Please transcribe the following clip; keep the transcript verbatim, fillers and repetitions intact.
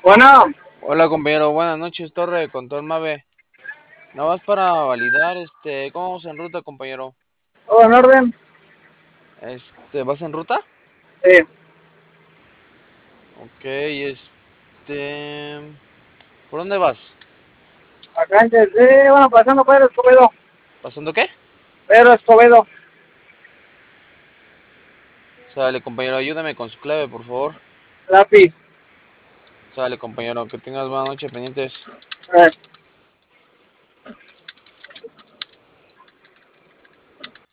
Bueno, Hola compañero, buenas noches, Torre de Control Mave. Nada más para validar, este, ¿cómo vamos en ruta, compañero? todo en orden. Este, ¿vas en ruta? Sí, Ok, este, ¿por dónde vas? acá en sí, bueno, pasando Pedro Escobedo. ¿Pasando qué? Pedro Escobedo, Sale, compañero, ayúdame con su clave, por favor. lápiz. Sale, compañero, que tengas buena noche pendientes. Eh,